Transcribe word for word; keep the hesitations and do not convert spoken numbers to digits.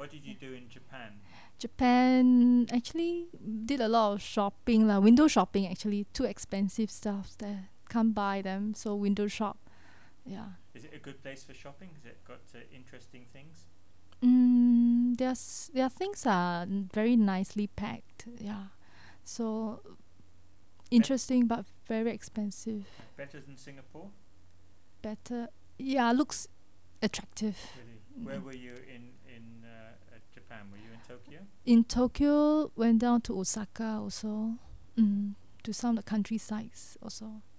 What did you do in Japan? Japan actually did a lot of shopping lah, window shopping actually. Too expensive stuff there. Can't buy them, so window shop. Yeah. Is it a good place for shopping? Has it got uh, interesting things? Mm, there's their things are n- very nicely packed. Yeah. So interesting but very expensive. Better than Singapore? Better. Yeah, looks attractive. Really? Where were you in in uh, uh, Japan? Were you in Tokyo? In Tokyo, went down to Osaka also. Mm, to some of the countrysides also.